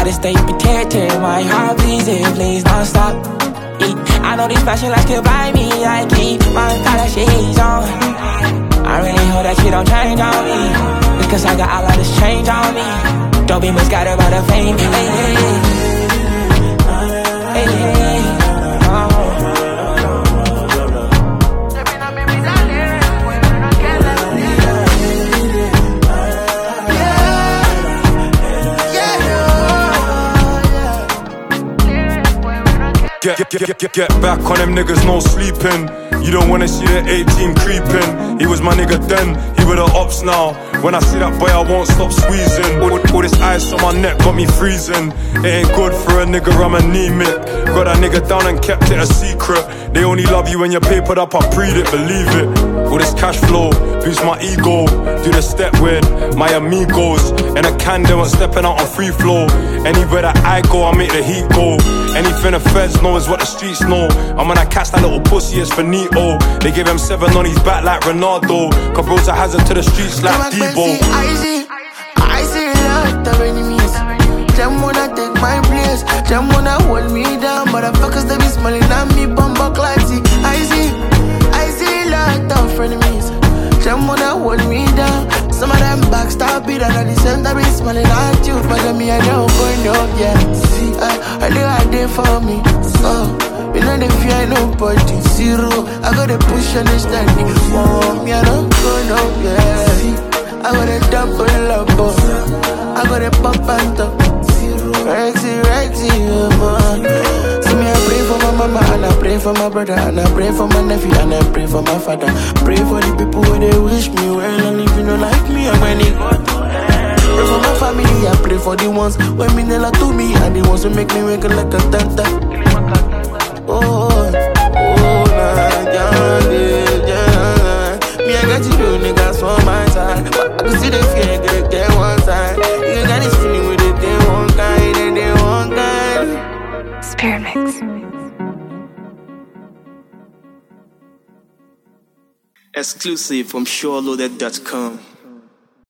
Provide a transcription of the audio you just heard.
Gotta stay protected, my heart beating, please don't stop. I know these fashion lights can buy me. I keep my color shades on. I really hope that you don't change on me, because I got all of this change on me. Don't be misguided by the fame. Hey, hey, hey, hey, oh. Get back on them niggas, no sleeping. You don't wanna see the 18 creeping. He was my nigga then, he with the ops now. When I see that boy, I won't stop squeezing. All this ice on my neck got me freezing. It ain't good for a nigga, I'm anemic. Got that nigga down and kept it a secret. They only love you when you're papered up, I preed it, believe it. All this cash flow, boost my ego. Do the step with my amigos. And a can, they weren't stepping out on free flow. Anywhere that I go, I make the heat go. Anything the feds know is what the streets know. And when I catch that little pussy, it's finito. They give him 7 on his back like Ronaldo. Cause bro's a hazard to the streets like Debo. I see a lot of enemies. Them wanna take my place, them wanna hold me down. Motherfuckers, they be smiling at me, bumbo classy. I see a lot of enemies. Them wanna hold me down. Some of them backstab it, and at the center be smiling at you. But me, I don't go no, yeah. See, I do a day for me. You know they fear nobody, zero. I got a push and a standing. Me, I don't go no, yeah. See, I got a double up, I got a pop and top. Rexy, man. See me, I pray for my mama, and I pray for my brother, and I pray for my nephew, and I pray for my father. Pray for the people where they wish me well, and if you don't like me, I'm gonna go to hell. Pray for my family, I pray for the ones when me never to me, and the ones who make me wake like a tanta. Oh, nah, yeah. Me, I got you, niggas on my side, but I can see the fear, get one side. You got this feeling with it, they won't kind, and they won't kind. Spirit Mix. Exclusive from SureLoaded.com.